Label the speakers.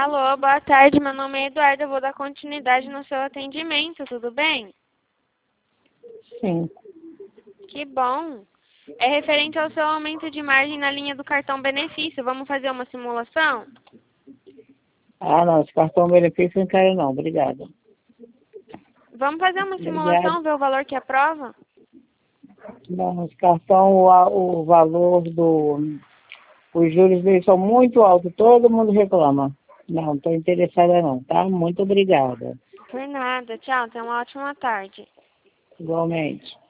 Speaker 1: Alô, boa tarde. Meu nome é Eduardo. Eu vou dar continuidade no seu atendimento, tudo bem?
Speaker 2: Sim.
Speaker 1: Que bom. É referente ao seu aumento de margem na linha do cartão benefício. Vamos fazer uma simulação?
Speaker 2: Ah, não, esse cartão benefício eu não quero não, obrigado.
Speaker 1: Vamos fazer uma
Speaker 2: Obrigado.
Speaker 1: simulação, ver o valor que aprova?
Speaker 2: Não, esse cartão, o valor os juros dele são muito altos, todo mundo reclama. Não, estou interessada não, tá? Muito obrigada.
Speaker 1: Por nada. Tchau, tenha uma ótima tarde.
Speaker 2: Igualmente.